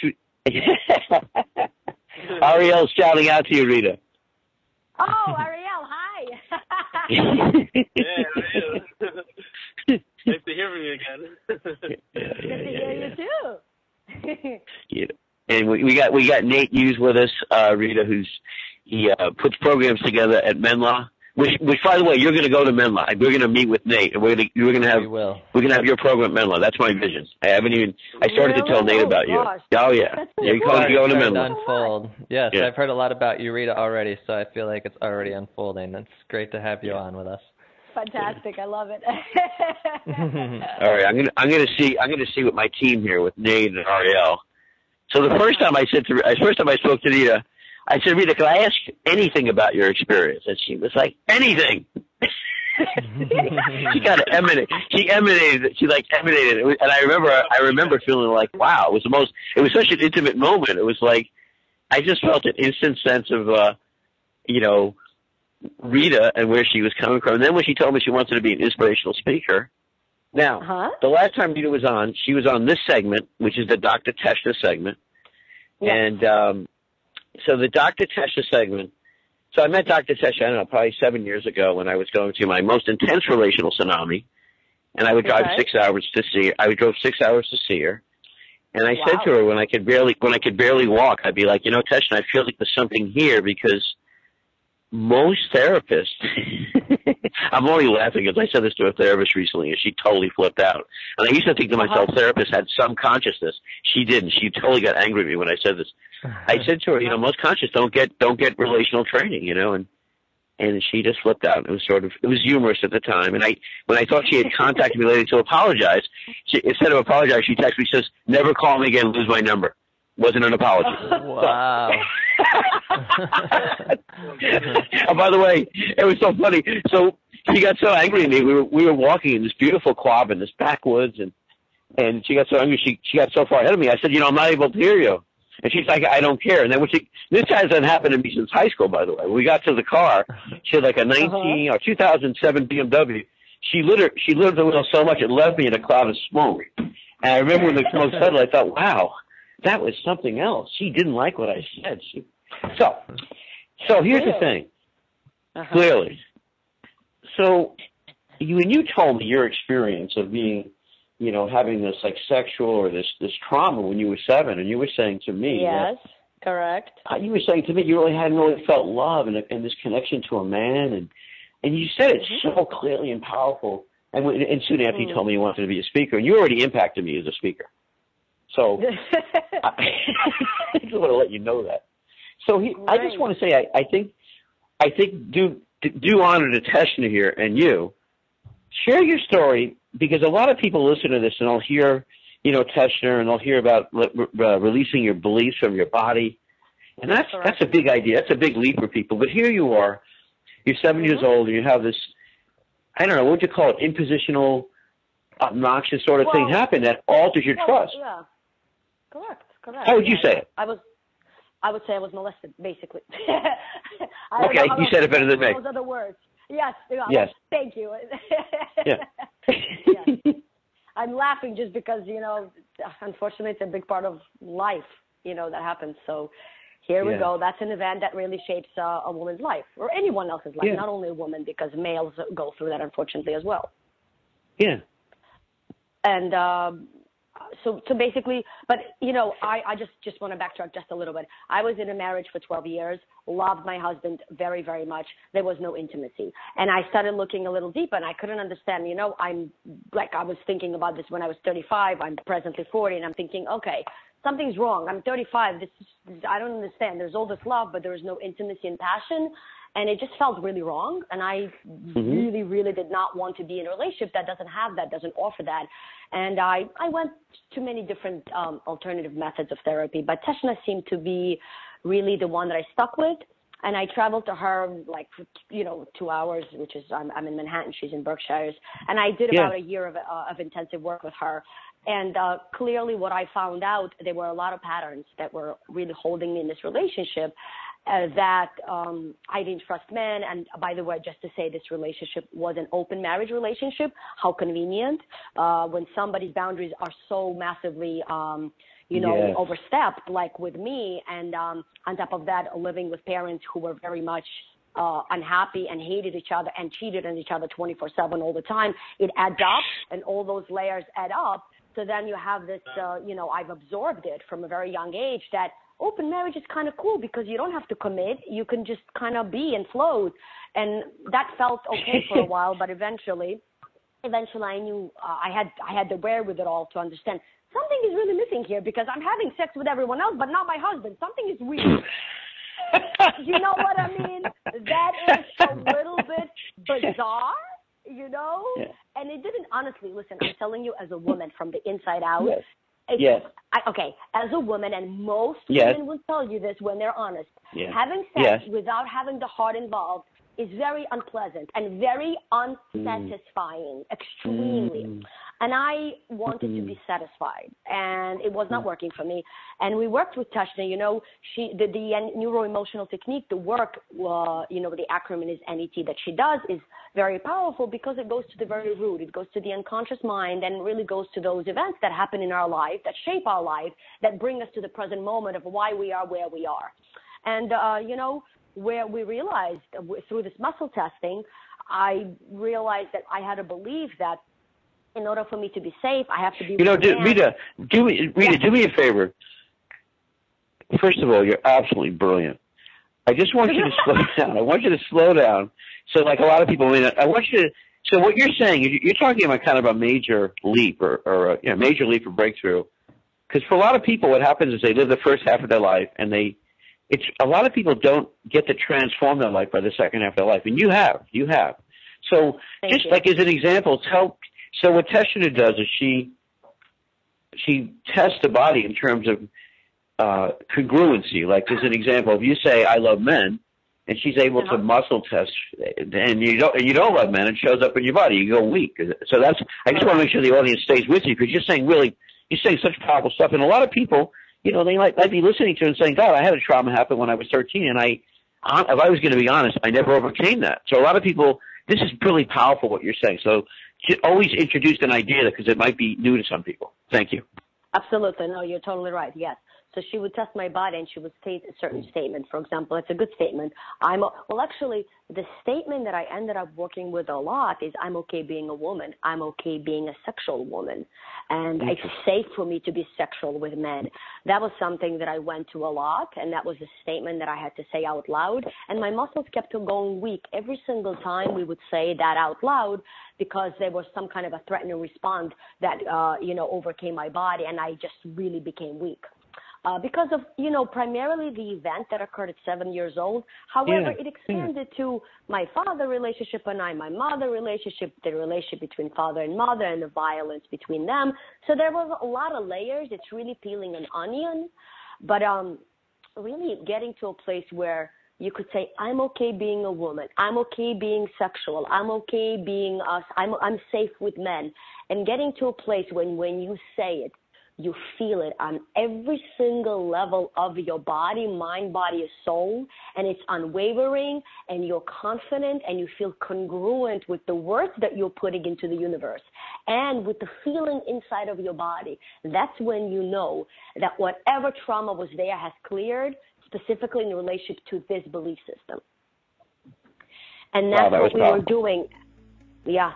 [SPEAKER 2] Ariel's shouting out to you, Rita.
[SPEAKER 9] Oh, Ariel, hi.
[SPEAKER 3] Yeah, nice to hear from you again.
[SPEAKER 9] Good to hear you too.
[SPEAKER 2] Yeah. And we got Nate Hughes with us, Rita, he puts programs together at Menla. Which, by the way, you're going to go to Menla. We're going to meet with Nate, and we're going to have your program at Menla. That's my vision. I started to tell Nate about you. Oh yeah, you're going to Menla.
[SPEAKER 8] Unfold. Yes,
[SPEAKER 2] yeah.
[SPEAKER 8] I've heard a lot about you, Rita, already, so I feel like it's already unfolding. It's great to have you on with us.
[SPEAKER 9] Fantastic, I love it.
[SPEAKER 2] All right, I'm going to see with my team here with Nate and Ariel. So the first time I spoke to Rita, I said, Rita, can I ask you anything about your experience? And she was like, anything. She kind of emanated. She emanated. And I remember feeling like, wow, it was such an intimate moment. It was like, I just felt an instant sense of, you know, Rita and where she was coming from. And then when she told me she wanted to be an inspirational speaker. Now, the last time Rita was on, she was on this segment, which is the Dr. Tesha segment. Yes. And, so the Dr. Tesha segment, so I met Dr. Tesha, I don't know, probably 7 years ago when I was going through my most intense relational tsunami, and I would drive 6 hours to see her. I drove 6 hours to see her, and I said to her when I could barely walk, I'd be like, you know, Tesha, I feel like there's something here because most therapists, I'm only laughing because I said this to a therapist recently and she totally flipped out. And I used to think to myself, therapists had some consciousness. She didn't. She totally got angry at me when I said this. I said to her, you know, most conscious don't get relational training, you know, and she just flipped out. It was humorous at the time. And when I thought she had contacted me later to apologize, instead of apologize, she texted me, says, never call me again, lose my number. Wasn't an apology.
[SPEAKER 8] Wow.
[SPEAKER 2] Oh, by the way, it was so funny. So she got so angry at me. We were walking in this beautiful quad in this backwoods, and she got so angry. She got so far ahead of me. I said, I'm not able to hear you. And she's like, I don't care. And then this hasn't happened to me since high school, by the way. When we got to the car, she had like a 2007 BMW. She lit the wheel so much it left me in a cloud of smoke. And I remember when the smoke settled, I thought, wow, that was something else. She didn't like what I said. So here's the thing. Clearly. So when you told me your experience of being, having this like sexual or this trauma when you were 7, and you were saying to me,
[SPEAKER 9] yes, correct.
[SPEAKER 2] You were saying to me you really hadn't really felt love and this connection to a man, and you said it so clearly and powerful. And soon after you told me you wanted to be a speaker, and you already impacted me as a speaker. So I just want to let you know that. So I just want to say I think do honor to Teshna here and you. Share your story, because a lot of people listen to this and they'll hear, Teshna, and they'll hear about releasing your beliefs from your body. And that's a big idea. That's a big leap for people. But here you are, you're 7 years old, and you have this, I don't know, what would you call it, impositional, obnoxious sort of thing happen that alters your trust.
[SPEAKER 9] Yeah. Correct.
[SPEAKER 2] How would you say it?
[SPEAKER 9] I would say I was molested, basically.
[SPEAKER 2] Okay, you said it better than me.
[SPEAKER 9] Those are the words. Yes.
[SPEAKER 2] Yes.
[SPEAKER 9] Thank you.
[SPEAKER 2] Yeah.
[SPEAKER 9] Yes. I'm laughing just because, unfortunately it's a big part of life, that happens. So here we go. That's an event that really shapes a woman's life, or anyone else's life, not only a woman, because males go through that, unfortunately, as well.
[SPEAKER 2] Yeah.
[SPEAKER 9] And so basically, but, I just want to backtrack just a little bit. I was in a marriage for 12 years, loved my husband very, very much. There was no intimacy. And I started looking a little deeper, and I couldn't understand, I was thinking about this when I was 35. I'm presently 40, and I'm thinking, okay, something's wrong. I'm 35. I don't understand. There's all this love, but there is no intimacy and passion. And it just felt really wrong. And I really, really did not want to be in a relationship that doesn't have that, doesn't offer that. And I went to many different alternative methods of therapy. But Teshna seemed to be really the one that I stuck with. And I traveled to her 2 hours, which is, I'm in Manhattan. She's in Berkshires. And I did about a year of intensive work with her. And clearly what I found out, there were a lot of patterns that were really holding me in this relationship. That I didn't trust men. And by the way, just to say, this relationship was an open marriage relationship. How convenient when somebody's boundaries are so massively, overstepped, like with me. And on top of that, living with parents who were very much unhappy and hated each other and cheated on each other 24/7 all the time. It adds up, and all those layers add up. So then you have this, I've absorbed it from a very young age that open marriage is kind of cool because you don't have to commit. You can just kind of be and float. And that felt okay for a while, but eventually I knew I had the wherewithal to understand something is really missing here, because I'm having sex with everyone else, but not my husband. Something is weird. You know what I mean? That is a little bit bizarre,
[SPEAKER 2] Yeah.
[SPEAKER 9] And it didn't, honestly, listen, I'm telling you as a woman from the inside out.
[SPEAKER 2] Yes.
[SPEAKER 9] As a woman, and most women will tell you this when they're honest, having sex without having the heart involved is very unpleasant and very unsatisfying, extremely. And I wanted to be satisfied, and it was not working for me. And we worked with Teshna, the neuro-emotional technique, the work, the acronym is NET that she does is very powerful because it goes to the very root. It goes to the unconscious mind and really goes to those events that happen in our life, that shape our life, that bring us to the present moment of why we are where we are. And, where we realized through this muscle testing, I realized that I had to believe that in order for me to be safe, I have to be.
[SPEAKER 2] Rita, do me a favor. First of all, you're absolutely brilliant. I just want you to slow down. I want you to slow down. So, like a lot of people, I want you to. So, what you're saying, you're talking about kind of a major leap or major leap or breakthrough. Because for a lot of people, what happens is they live the first half of their life, and a lot of people don't get to transform their life by the second half of their life, and you have. So, just like as an example, so what Teshna does is she tests the body in terms of congruency. Like as an example, if you say I love men, and she's able to muscle test, and you don't love men, it shows up in your body. You go weak. So I just want to make sure the audience stays with you, because you're saying such powerful stuff. And a lot of people, they might be listening to it and saying, God, I had a trauma happen when I was 13, and if I was going to be honest, I never overcame that. So a lot of people, this is really powerful what you're saying. So always introduce an idea, because it might be new to some people. Thank you.
[SPEAKER 9] Absolutely. No, you're totally right. Yes. So she would test my body, and she would state a certain statement. For example, it's a good statement. Actually, the statement that I ended up working with a lot is, I'm okay being a woman. I'm okay being a sexual woman. And it's safe for me to be sexual with men. That was something that I went to a lot, and that was a statement that I had to say out loud. And my muscles kept on going weak every single time we would say that out loud, because there was some kind of a threatening response that, overcame my body, and I just really became weak. Because of, primarily the event that occurred at 7 years old. However, it expanded to my father relationship and my mother relationship, the relationship between father and mother, and the violence between them. So there was a lot of layers. It's really peeling an onion. But really getting to a place where you could say, I'm okay being a woman. I'm okay being sexual. I'm okay being us. I'm safe with men. And getting to a place when you say it, you feel it on every single level of your body, mind, body, soul, and it's unwavering, and you're confident, and you feel congruent with the words that you're putting into the universe and with the feeling inside of your body. That's when you know that whatever trauma was there has cleared, specifically in relationship to this belief system. And that's what we were doing. Yeah.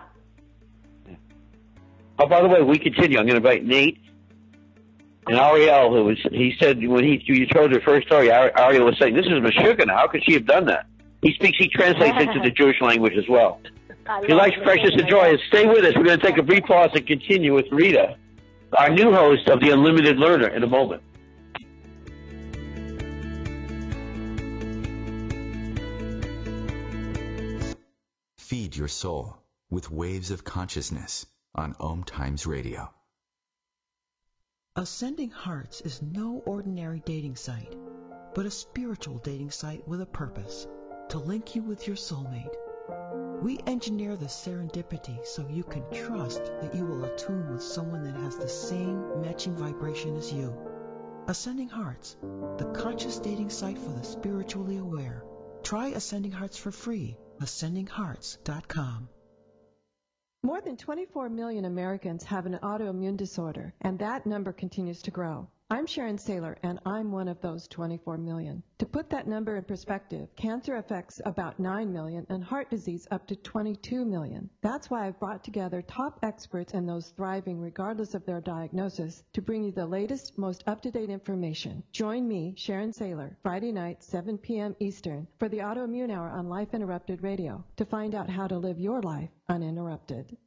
[SPEAKER 2] Oh, by the way, we continue. I'm going to invite Nate. And Ariel, he said when you told her first story, Ariel was saying, this is Meshuggah. How could she have done that? He translates into the Jewish language as well. If you like Precious and Joyous, stay with us. We're going to take a brief pause and continue with Rita, our new host of The Unlimited Learner, in a moment.
[SPEAKER 1] Feed your soul with Waves of Consciousness on Om Times Radio.
[SPEAKER 10] Ascending Hearts is no ordinary dating site, but a spiritual dating site with a purpose, to link you with your soulmate. We engineer the serendipity so you can trust that you will attune with someone that has the same matching vibration as you. Ascending Hearts, the conscious dating site for the spiritually aware. Try Ascending Hearts for free. AscendingHearts.com.
[SPEAKER 11] More than 24 million Americans have an autoimmune disorder, and that number continues to grow. I'm Sharon Saylor, and I'm one of those 24 million. To put that number in perspective, cancer affects about 9 million and heart disease up to 22 million. That's why I've brought together top experts and those thriving regardless of their diagnosis to bring you the latest, most up-to-date information. Join me, Sharon Saylor, Friday night, 7 p.m. Eastern, for the Autoimmune Hour on Life Interrupted Radio to find out how to live your life uninterrupted.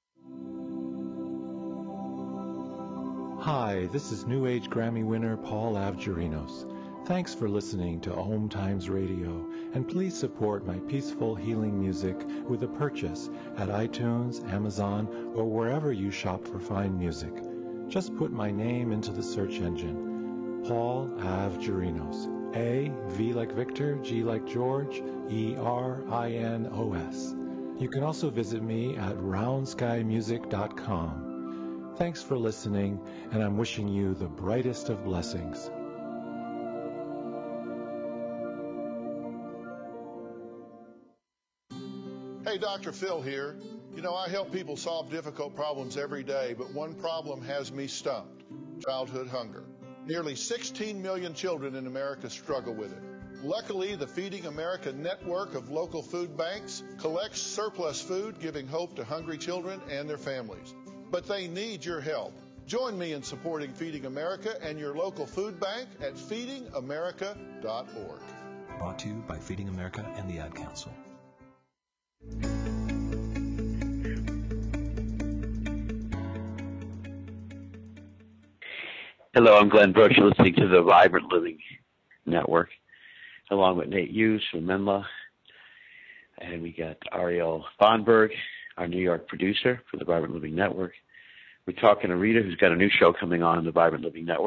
[SPEAKER 5] Hi, this is New Age Grammy winner Paul Avgerinos. Thanks for listening to Om Times Radio, and please support my peaceful healing music with a purchase at iTunes, Amazon, or wherever you shop for fine music. Just put my name into the search engine, Paul Avgerinos. A, V like Victor, G like George, E-R-I-N-O-S. You can also visit me at roundskymusic.com. Thanks for listening, and I'm wishing you the brightest of blessings.
[SPEAKER 12] Hey, Dr. Phil here. I help people solve difficult problems every day, but one problem has me stumped: childhood hunger. Nearly 16 million children in America struggle with it. Luckily, the Feeding America network of local food banks collects surplus food, giving hope to hungry children and their families. But they need your help. Join me in supporting Feeding America and your local food bank at feedingamerica.org.
[SPEAKER 6] Brought to you by Feeding America and the Ad Council.
[SPEAKER 2] Hello, I'm Glenn Brooks. You're listening to the Vibrant Living Network, along with Nate Hughes from Menla. And we got Ariel Bonberg, our New York producer for the Vibrant Living Network. We're talking to Rita, who's got a new show coming on the Vibrant Living Network.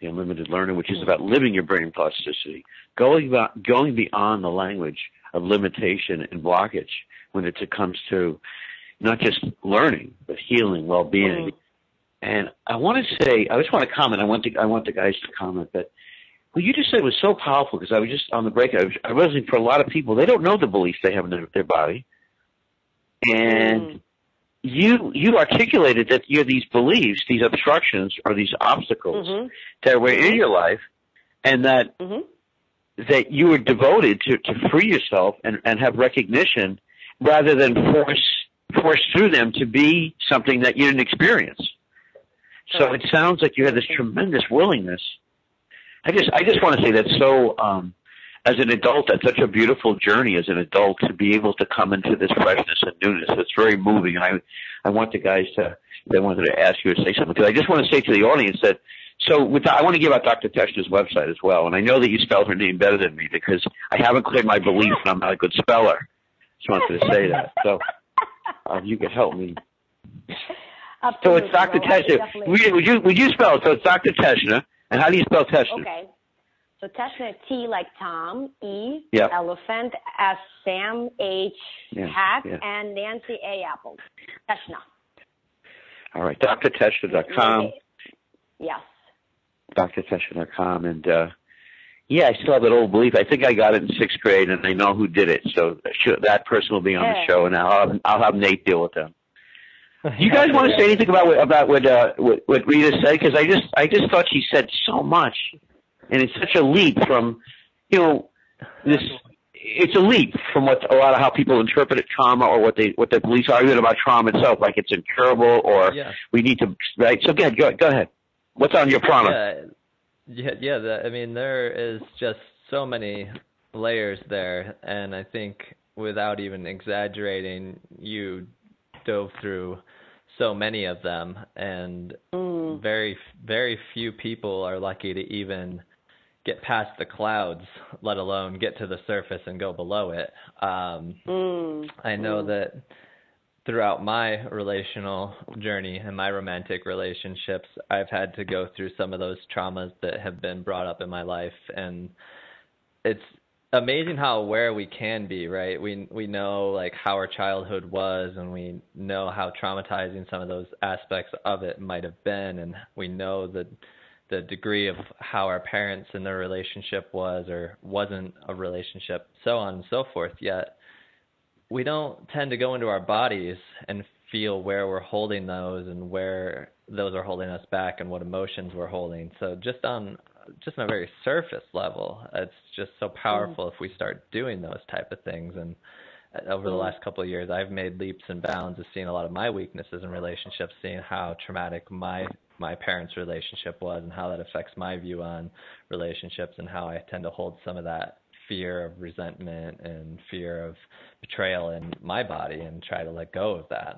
[SPEAKER 2] the Unlimited Learner, which is about living your brain plasticity, going beyond the language of limitation and blockage when it comes to not just learning, but healing, well-being. And I want to say, I just want to comment, I want the guys to comment, but what you just said was so powerful, because I was just on the break, I was listening for a lot of people, they don't know the beliefs they have in their body. And you articulated that you have these beliefs, these obstructions, or these obstacles that were in your life, and that that you were devoted to free yourself and have recognition rather than force through them to be something that you didn't experience. So it sounds like you had this tremendous willingness. I just want to say that so, as an adult, that's such a beautiful journey as an adult to be able to come into this freshness and newness. It's very moving. I want the guys they wanted to ask you to say something, because I just want to say to the audience that, I want to give out Dr. Teschner's website as well. And I know that you spelled her name better than me, because I haven't cleared my belief and I'm not a good speller. Just wanted to say that. So, you could help me. So it's Dr. Teschner. Would you spell it? So it's Dr. Teschner. And how do you spell Teschner?
[SPEAKER 9] Okay. So Teschner, T like Tom, E,
[SPEAKER 2] yep.
[SPEAKER 9] elephant, S, Sam, H, hat, and Nancy, A, apple. Teschner.
[SPEAKER 2] All right. DrTeschner.com.
[SPEAKER 9] Yes.
[SPEAKER 2] DrTeschner.com. And, I still have that old belief. I think I got it in 6th grade, and I know who did it. So that person will be on the show, and I'll have Nate deal with them. Do you guys want to say anything about what Rita said? Because I just thought she said so much, and it's such a leap from, it's a leap from what a lot of how people interpret trauma, or what their beliefs are even about trauma itself, like it's incurable, or we need to, right? So go ahead. What's on your trauma?
[SPEAKER 8] There is just so many layers there, and I think without even exaggerating, you dove through so many of them, and very, very few people are lucky to even get past the clouds, let alone get to the surface and go below it. I know that throughout my relational journey and my romantic relationships, I've had to go through some of those traumas that have been brought up in my life, and it's amazing how aware we can be, right? We know like how our childhood was, and we know how traumatizing some of those aspects of it might have been, and we know the degree of how our parents and their relationship was or wasn't a relationship, so on and so forth. Yet we don't tend to go into our bodies and feel where we're holding those and where those are holding us back and what emotions we're holding. So just on a very surface level, it's just so powerful if we start doing those type of things. And over the last couple of years, I've made leaps and bounds of seeing a lot of my weaknesses in relationships, seeing how traumatic my parents' relationship was and how that affects my view on relationships, and how I tend to hold some of that fear of resentment and fear of betrayal in my body and try to let go of that.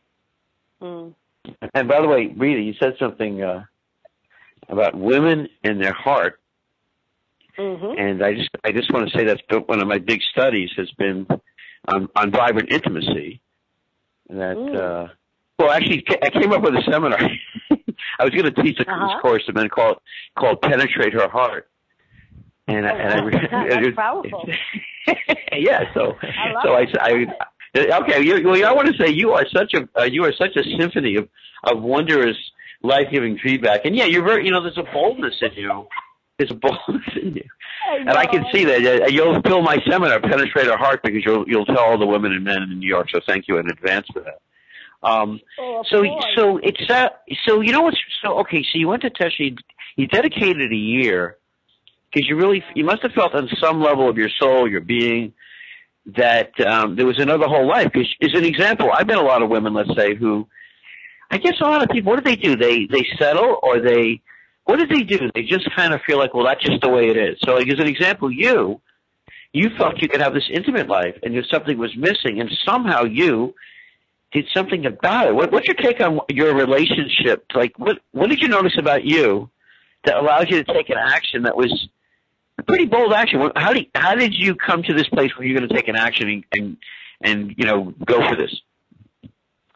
[SPEAKER 2] And by the way, Rita, you said something about women and their heart. And I just want to say that's one of my big studies has been on vibrant intimacy. That actually, I came up with a seminar. I was going to teach this course and then called Penetrate Her Heart. And
[SPEAKER 9] that's powerful.
[SPEAKER 2] I want to say you are such a symphony of wondrous, life-giving feedback. And you're very, there's a boldness in you. And I can see that. You'll fill my seminar, Penetrate Her Heart, because you'll tell all the women and men in New York. So thank you in advance for that. So you went to Teschner. You dedicated a year, because you must have felt on some level of your soul, your being, that there was another whole life. Because as an example, I've met a lot of women, let's say, who, I guess a lot of people, what do? They settle, or what do? They just kind of feel like, well, that's just the way it is. So like, as an example, you felt you could have this intimate life, and if something was missing, and somehow you did something about it. What's your take on your relationship? Like, what did you notice about you that allows you to take an action that was a pretty bold action? How did you come to this place where you're going to take an action and go for this?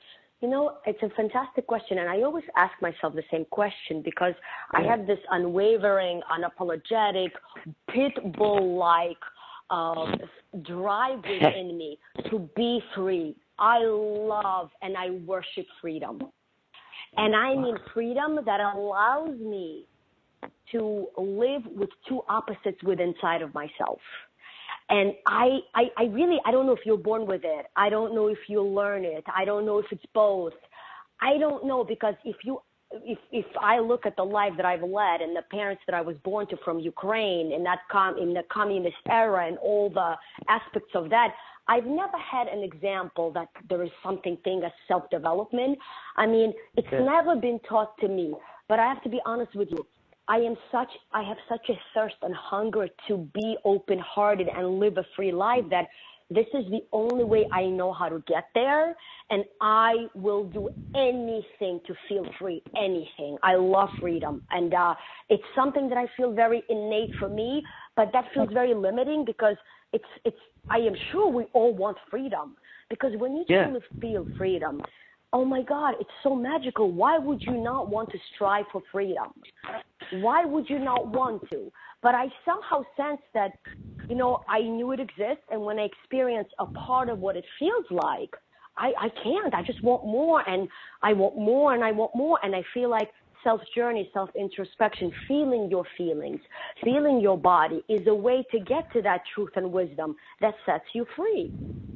[SPEAKER 9] You know, it's a fantastic question, and I always ask myself the same question because I have this unwavering, unapologetic, pit bull-like drive within me to be free. I love and I worship freedom. And I mean freedom that allows me to live with two opposites within inside of myself. And I really, I don't know if you're born with it. I don't know if you learn it. I don't know if it's both. I don't know, because if I look at the life that I've led and the parents that I was born to from Ukraine and in the communist era and all the aspects of that, I've never had an example that there is something as self-development. I mean, it's never been taught to me, but I have to be honest with you. I have such a thirst and hunger to be open-hearted and live a free life that this is the only way I know how to get there, and I will do anything to feel free, anything. I love freedom, and it's something that I feel very innate for me, but that feels very limiting because I am sure we all want freedom, because when you truly feel freedom, oh my God, it's so magical. Why would you not want to strive for freedom? Why would you not want to? But I somehow sense that, you know, I knew it exists, and when I experience a part of what it feels like, I can't. I just want more, and I want more, and I want more, and I feel like self-journey, self-introspection, feeling your feelings, feeling your body is a way to get to that truth and wisdom that sets you free.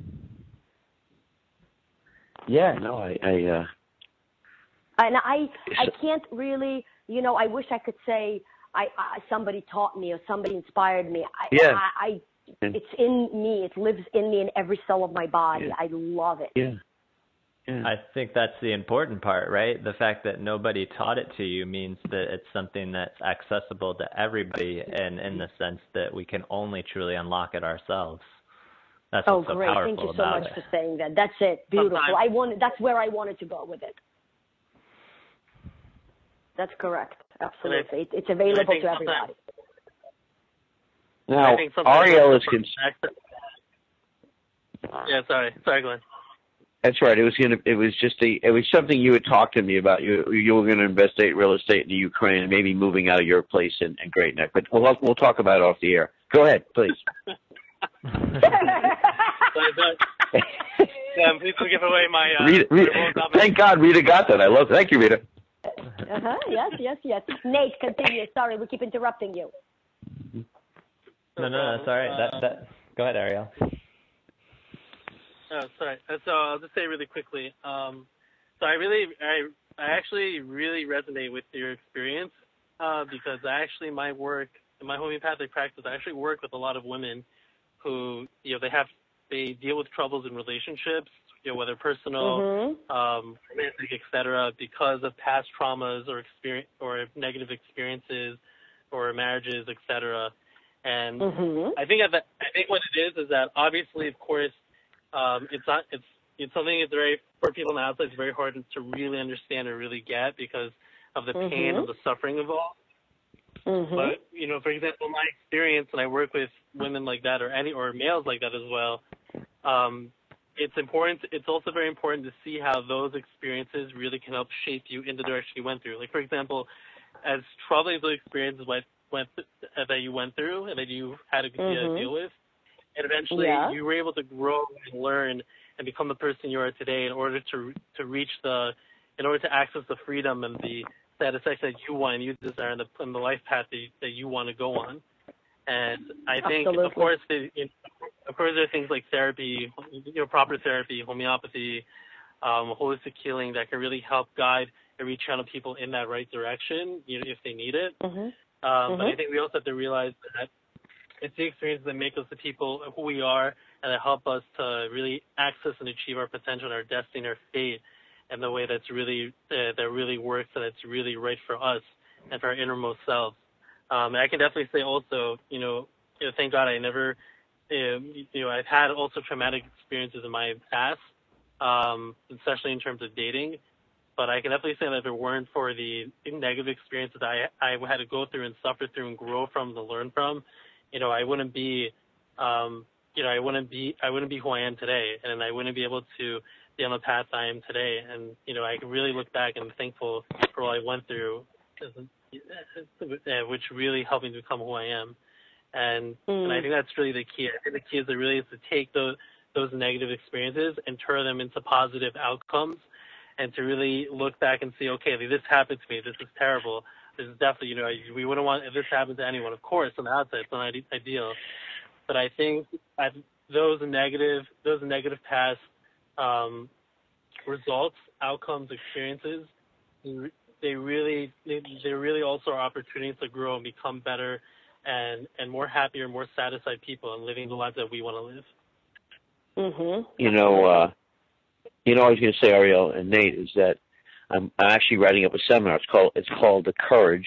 [SPEAKER 2] Yeah, no,
[SPEAKER 9] and I can't really, you know, I wish I could say somebody taught me or somebody inspired me. It's in me. It lives in me in every cell of my body.
[SPEAKER 2] Yeah.
[SPEAKER 9] I love it.
[SPEAKER 2] Yeah.
[SPEAKER 8] I think that's the important part, right? The fact that nobody taught it to you means that it's something that's accessible to everybody, and in the sense that we can only truly unlock it ourselves. That's what's so
[SPEAKER 9] great.
[SPEAKER 8] powerful
[SPEAKER 9] Thank you so
[SPEAKER 8] about
[SPEAKER 9] much
[SPEAKER 8] it.
[SPEAKER 9] for saying that. That's it. Beautiful. That's where I wanted to go with it. That's correct. Absolutely. It's available to everybody.
[SPEAKER 2] Now, Ariel is
[SPEAKER 3] Yeah, sorry, Glenn.
[SPEAKER 2] That's right. It was something you had talked to me about. You were going to investigate real estate in the Ukraine and maybe moving out of your place in Great Neck. But we'll talk about it off the air. Go ahead, please.
[SPEAKER 3] Please don't give away my.
[SPEAKER 2] Thank God Rita got that. Thank you, Rita.
[SPEAKER 9] Yes. Nate, continue. Sorry, we keep interrupting you.
[SPEAKER 8] No, sorry. Go ahead, Ariel.
[SPEAKER 3] Oh, sorry. So I'll just say really quickly. So I actually really resonate with your experience because my work in my homeopathic practice, I actually work with a lot of women who, you know, they deal with troubles in relationships, you know, whether personal, romantic, etc., because of past traumas or negative experiences or marriages, etc. And I think what it is that obviously, of course, it's something that's for people on the outside, it's very hard to really understand or really get because of the pain of the suffering involved. But, you know, for example, my experience, and I work with women like that or males like that as well, it's also very important to see how those experiences really can help shape you in the direction you went through. Like, for example, as troubling as those experiences that you went through and that you had to deal with, and eventually you were able to grow and learn and become the person you are today in order to access the freedom and the satisfaction that you want and you desire in the life path that you want to go on. And I think, of course, there are things like therapy, you know, proper therapy, homeopathy, holistic healing that can really help guide and rechannel people in that right direction, you know, if they need it. But I think we also have to realize that it's the experiences that make us the people who we are and that help us to really access and achieve our potential and our destiny and our fate in the way that really works and it's really right for us and for our innermost selves. And I can definitely say also, thank God I never, I've had also traumatic experiences in my past, especially in terms of dating. But I can definitely say that if it weren't for the negative experiences I had to go through and suffer through and grow from and learn from, I wouldn't be, I wouldn't be who I am today, and I wouldn't be able to be on the path I am today. And, I can really look back and be thankful for what I went through, which really helped me become who I am. And I think that's really the key. I think the key is to take those negative experiences and turn them into positive outcomes, and to really look back and see, okay, this happened to me. This is terrible. This is definitely, we wouldn't want if this happened to anyone. Of course, on the outside, it's not ideal. But I think those negative past results, outcomes, experiences, they really also are opportunities to grow and become better and more happier, more satisfied people, and living the lives that we want to live.
[SPEAKER 2] I was going to say, Ariel and Nate, is that I'm actually writing up a seminar. It's called The Courage.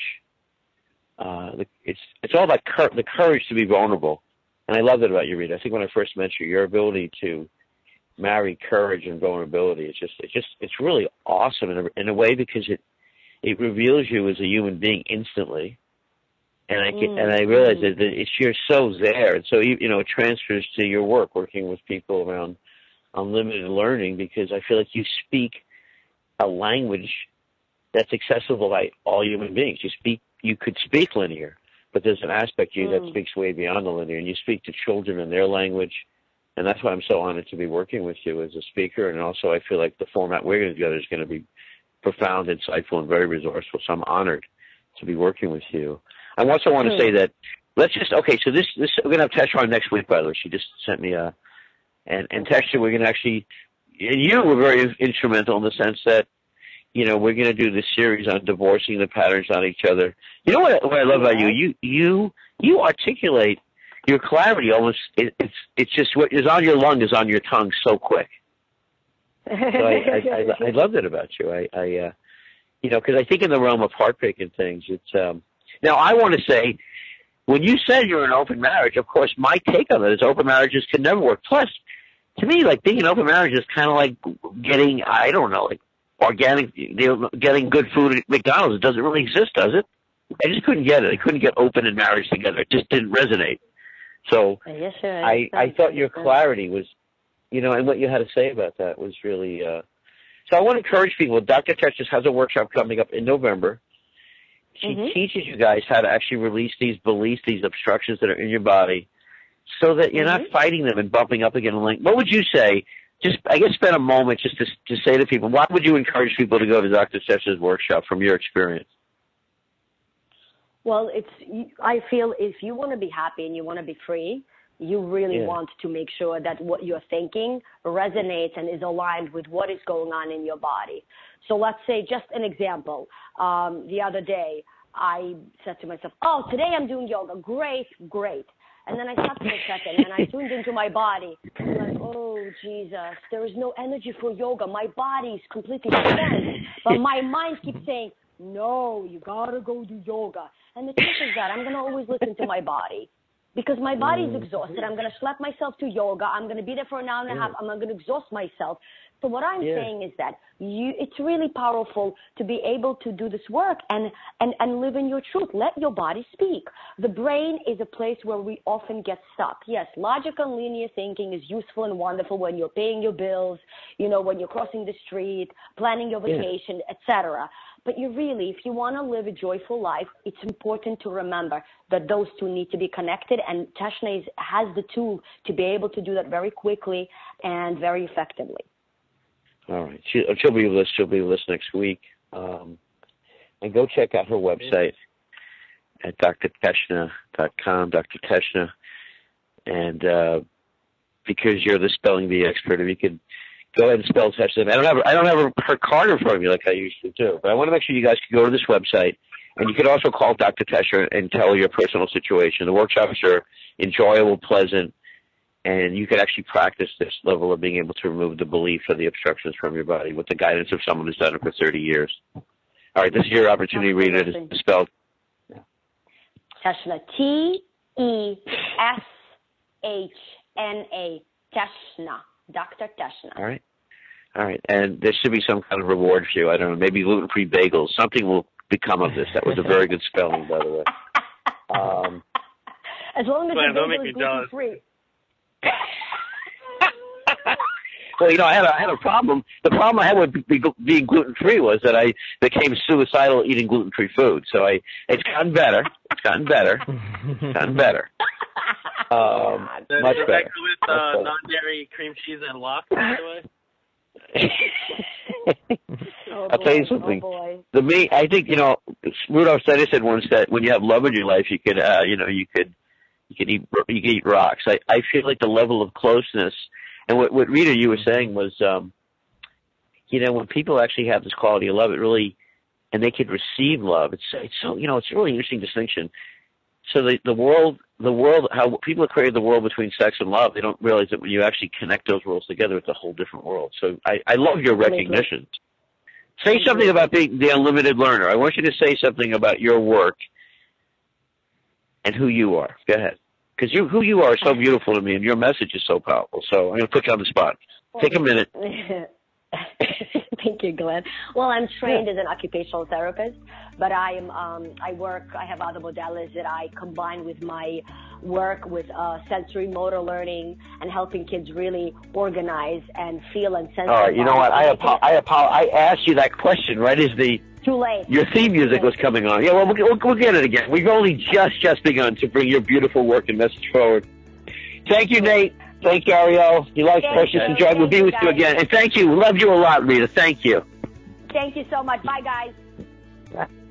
[SPEAKER 2] It's all about the courage to be vulnerable, and I love that about you, Rita. I think when I first met you, your ability to marry courage and vulnerability, it's really awesome in a way, because it reveals you as a human being instantly. And I realize that you're so there, and so it transfers to your work, working with people around unlimited learning, because I feel like you speak a language that's accessible by all human beings. You could speak linear, but there's an aspect of you that speaks way beyond the linear, and you speak to children in their language, and that's why I'm so honored to be working with you as a speaker. And also, I feel like the format we're going to go is going to be profound, insightful, and very resourceful. So I'm honored to be working with you. I also want to say that so this we're going to have Tesha on next week, by the way. She just sent me and Tesha, we're going to actually, and you were very instrumental in the sense that, we're going to do this series on divorcing the patterns on each other. You know what I love about you? You articulate your clarity almost, it's just what is on your lung is on your tongue so quick. So I love that about you. Because I think in the realm of heartbreak and things, it's, now, I want to say, when you said you're in an open marriage, of course, my take on it is open marriages can never work. Plus, to me, like, being in an open marriage is kind of like getting, I don't know, like organic, getting good food at McDonald's. It doesn't really exist, does it? I just couldn't get it. I couldn't get open and marriage together. It just didn't resonate. So I thought your clarity was, and what you had to say about that was really, so I want to encourage people. Dr. Tesha has a workshop coming up in November. She teaches you guys how to actually release these beliefs, these obstructions that are in your body, so that you're not fighting them and bumping up against them. What would you say? Just, I guess, spend a moment just to say to people, why would you encourage people to go to Dr. Tesha's workshop from your experience?
[SPEAKER 9] Well, I feel if you want to be happy and you want to be free, you really want to make sure that what you're thinking resonates and is aligned with what is going on in your body. So let's say, just an example, the other day I said to myself, today I'm doing yoga. Great. And then I stopped for a second and I tuned into my body. I'm like, oh, Jesus, there is no energy for yoga. My body is completely spent. But my mind keeps saying, no, you got to go do yoga. And the truth is that I'm going to always listen to my body. Because my body is exhausted. I'm going to schlep myself to yoga. I'm going to be there for an hour and a half. I'm going to exhaust myself. So what I'm saying is that it's really powerful to be able to do this work and live in your truth. Let your body speak. The brain is a place where we often get stuck. Yes, logical and linear thinking is useful and wonderful when you're paying your bills, when you're crossing the street, planning your vacation, etc. But if you want to live a joyful life, it's important to remember that those two need to be connected, and Tesha has the tool to be able to do that very quickly and very effectively.
[SPEAKER 2] All right. She'll be with us. She'll be with us next week. And go check out her website at drteshna.com, Dr. Tesha. And because you're the spelling bee expert, if you could go ahead and spell Tesha. I don't have her card in front of me like I usually do, but I want to make sure you guys can go to this website, and you can also call Dr. Tesha and tell her your personal situation. The workshops are enjoyable, pleasant, and you can actually practice this level of being able to remove the belief or the obstructions from your body with the guidance of someone who's done it for 30 years. All right, this is your opportunity, Rita, to spell.
[SPEAKER 9] Tesha, T-E-S-H-N-A, Tesha. Dr. Tesha.
[SPEAKER 2] All right. And there should be some kind of reward for you. I don't know, maybe gluten-free bagels. Something will become of this. That was a very good spelling, by the way.
[SPEAKER 9] As long as the bagel is gluten-free.
[SPEAKER 2] Well, I had a problem. The problem I had with being gluten-free was that I became suicidal eating gluten-free food. So it's gotten better. It's gotten better. Much better.
[SPEAKER 3] With non-dairy cream cheese and lox, by the way.
[SPEAKER 2] I'll tell you something. I think Rudolf Steiner said once that when you have love in your life, you could eat rocks. I feel like the level of closeness, and what Rita you were saying was, when people actually have this quality of love, it really, and they could receive love. It's so it's a really interesting distinction. So the world, how people have created the world between sex and love, they don't realize that when you actually connect those worlds together, it's a whole different world. So I love your recognition. Say something about being the unlimited learner. I want you to say something about your work and who you are. Go ahead. Because who you are is so beautiful to me, and your message is so powerful. So I'm going to put you on the spot. Take a minute.
[SPEAKER 9] Thank you, Glenn. Well, I'm trained as an occupational therapist, but I have other modalities that I combine with my work with sensory motor learning and helping kids really organize and feel and sense.
[SPEAKER 2] All right, you know what? I asked you that question right as
[SPEAKER 9] too late.
[SPEAKER 2] Your theme music was coming on. Yeah, well, we'll get it again. We've only just begun to bring your beautiful work and message forward. Thank you, Nate. Thank you, Ariel. Your life's precious and joy. We'll be with you again. And thank you. Love you a lot, Rita. Thank you.
[SPEAKER 9] Thank you so much. Bye, guys.